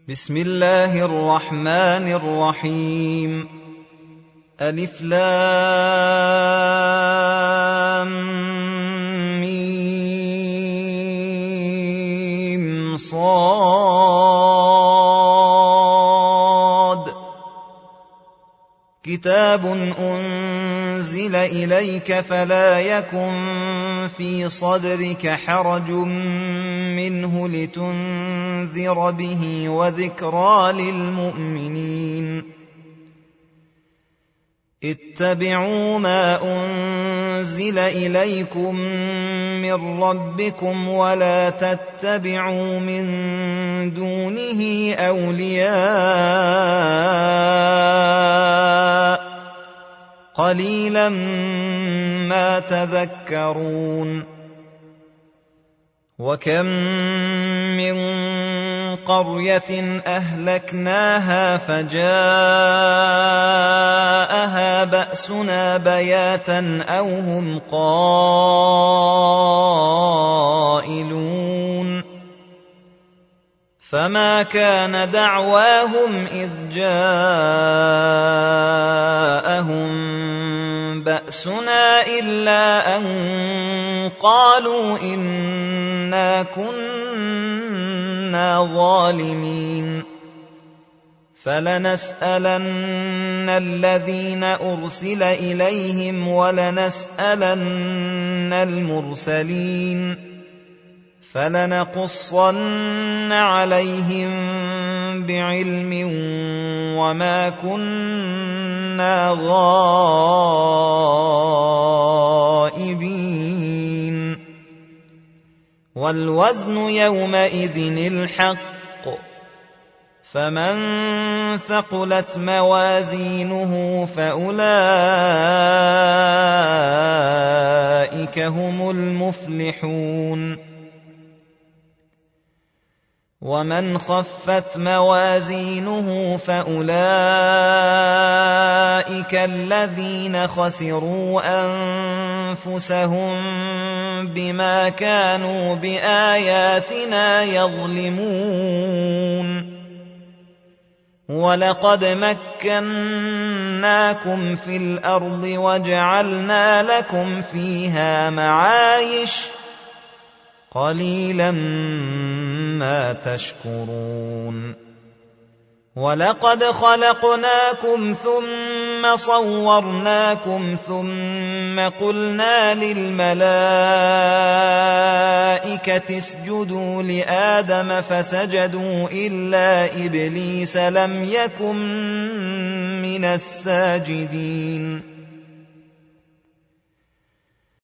بسم الله الرحمن الرحيم ألف لام ميم صاد كتاب أنزل إليك فلا يكن في صدرك حرج منه لتنذر به وذكرى للمؤمنين اتبعوا ما أنزل إليكم من ربكم ولا تتبعوا من دونه أولياء قليلا ما تذكرون وكم من قرية أهلكناها فجاءها بأسنا بياتا أو هم قائلون فما كان دعواهم إذ جاءهم بأسنا إلا أن قالوا إنا كنا ظالمين فلنسألن الذين أرسل إليهم ولنسألن المرسلين فلنقصن عليهم بعلم وما كنا غائبين والوزن يومئذ الحق فمن ثقلت موازينه فأولئك هم المفلحون ومن خفت موازينه فأولئك الذين خسروا أنفسهم بما كانوا بآياتنا يظلمون ولقد مكناكم في الأرض وجعلنا لكم فيها معايش قليلا ما تشكرون ولقد خلقناكم ثم صورناكم ثم قلنا للملائكة اسجدوا لآدم فسجدوا إلا إبليس لم يكن من الساجدين